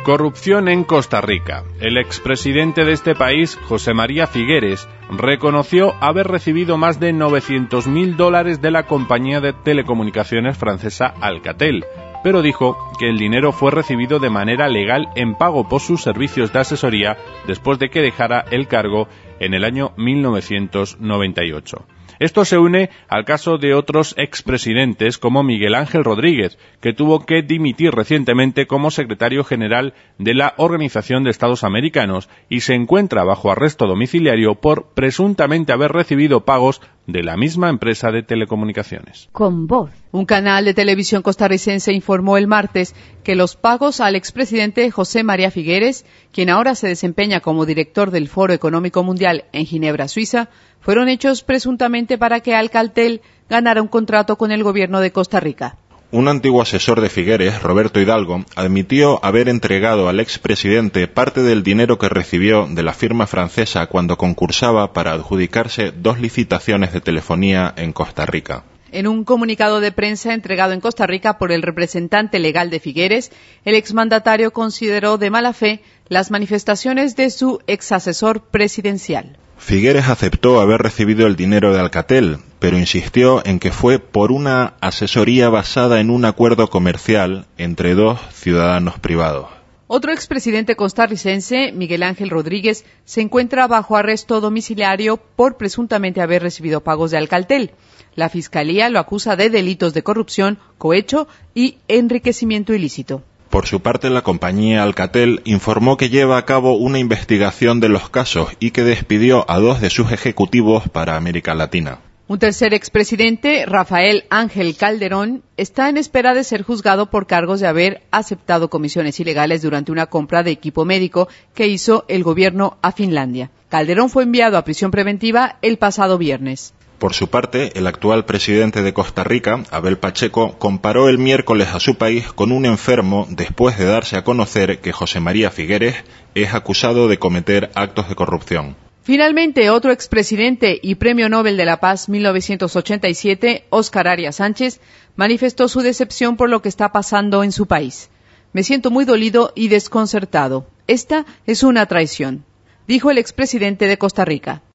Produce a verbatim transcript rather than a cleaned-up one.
Corrupción en Costa Rica. El expresidente de este país, José María Figueres, reconoció haber recibido más de novecientos mil dólares de la compañía de telecomunicaciones francesa Alcatel, pero dijo que el dinero fue recibido de manera legal en pago por sus servicios de asesoría después de que dejara el cargo en el año mil novecientos noventa y ocho. Esto se une al caso de otros expresidentes como Miguel Ángel Rodríguez, que tuvo que dimitir recientemente como secretario general de la Organización de Estados Americanos y se encuentra bajo arresto domiciliario por presuntamente haber recibido pagos de la misma empresa de telecomunicaciones. Con voz. Un canal de televisión costarricense informó el martes que los pagos al expresidente José María Figueres, quien ahora se desempeña como director del Foro Económico Mundial en Ginebra, Suiza, fueron hechos presuntamente para que Alcatel ganara un contrato con el gobierno de Costa Rica. Un antiguo asesor de Figueres, Roberto Hidalgo, admitió haber entregado al expresidente parte del dinero que recibió de la firma francesa cuando concursaba para adjudicarse dos licitaciones de telefonía en Costa Rica. En un comunicado de prensa entregado en Costa Rica por el representante legal de Figueres, el exmandatario consideró de mala fe las manifestaciones de su exasesor presidencial. Figueres aceptó haber recibido el dinero de Alcatel, pero insistió en que fue por una asesoría basada en un acuerdo comercial entre dos ciudadanos privados. Otro expresidente costarricense, Miguel Ángel Rodríguez, se encuentra bajo arresto domiciliario por presuntamente haber recibido pagos de Alcatel. La Fiscalía lo acusa de delitos de corrupción, cohecho y enriquecimiento ilícito. Por su parte, la compañía Alcatel informó que lleva a cabo una investigación de los casos y que despidió a dos de sus ejecutivos para América Latina. Un tercer expresidente, Rafael Ángel Calderón, está en espera de ser juzgado por cargos de haber aceptado comisiones ilegales durante una compra de equipo médico que hizo el gobierno a Finlandia. Calderón fue enviado a prisión preventiva el pasado viernes. Por su parte, el actual presidente de Costa Rica, Abel Pacheco, comparó el miércoles a su país con un enfermo después de darse a conocer que José María Figueres es acusado de cometer actos de corrupción. Finalmente, otro expresidente y Premio Nobel de la Paz mil novecientos ochenta y siete, Óscar Arias Sánchez, manifestó su decepción por lo que está pasando en su país. Me siento muy dolido y desconcertado. Esta es una traición, dijo el expresidente de Costa Rica.